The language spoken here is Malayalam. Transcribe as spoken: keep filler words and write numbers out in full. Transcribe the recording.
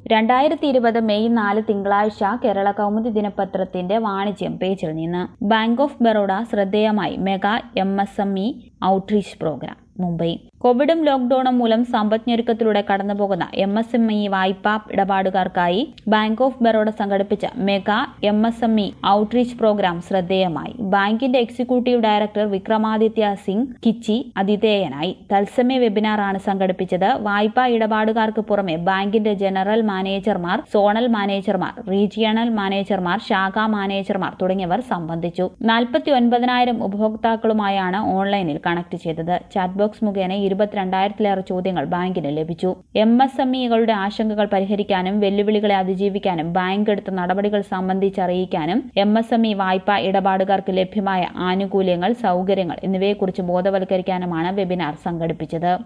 രണ്ടായിരത്തി ഇരുപത് മെയ് നാല് തിങ്കളാഴ്ച കേരള കൗമുദി ദിനപത്രത്തിന്റെ വാണിജ്യം പേജിൽ നിന്ന് ബാങ്ക് ഓഫ് ബറോഡ ശ്രദ്ധേയമായി mega M S M E outreach programme. Mumbai കോവിഡും ലോക്ഡൌണും മൂലം സമ്പദ്ഞെരുക്കത്തിലൂടെ കടന്നുപോകുന്ന എം എസ് എം ഇ വായ്പാ ഇടപാടുകാർക്കായി ബാങ്ക് ഓഫ് ബറോഡ സംഘടിപ്പിച്ച mega M S M E outreach programme ശ്രദ്ധേയമായി. ബാങ്കിന്റെ എക്സിക്യൂട്ടീവ് ഡയറക്ടർ വിക്രമാദിത്യ സിംഗ് കിച്ചി അതിഥേയനായി. തത്സമയ വെബിനാറാണ് സംഘടിപ്പിച്ചത്. വായ്പാ ഇടപാടുകാർക്ക് പുറമെ ബാങ്കിന്റെ ജനറൽ മാനേജർമാർ, സോണൽ മാനേജർമാർ, റീജിയണൽ മാനേജർമാർ, ശാഖാ മാനേജർമാർ തുടങ്ങിയവർ സംബന്ധിച്ചു. നാൽപ്പത്തി ഒൻപതിനായിരം ഉപഭോക്താക്കളുമായാണ് ഓൺലൈനിൽ കണക്ട് ചെയ്തത്. ചാറ്റ് ബോക്സ് മുഖേന ഇരുപത്തിരണ്ടായിരത്തിലേറെ ചോദ്യങ്ങൾ ബാങ്കിന് ലഭിച്ചു. എം എസ് എം ഇകളുടെ ആശങ്കകൾ പരിഹരിക്കാനും വെല്ലുവിളികളെ അതിജീവിക്കാനും ബാങ്ക് എടുത്ത നടപടികൾ സംബന്ധിച്ച് അറിയിക്കാനും എം എസ് എം ഇ വായ്പാ ഇടപാടുകാർക്ക് ലഭ്യമായ ആനുകൂല്യങ്ങൾ, സൌകര്യങ്ങൾ എന്നിവയെക്കുറിച്ച് ബോധവൽക്കരിക്കാനുമാണ് വെബിനാർ സംഘടിപ്പിച്ചത്.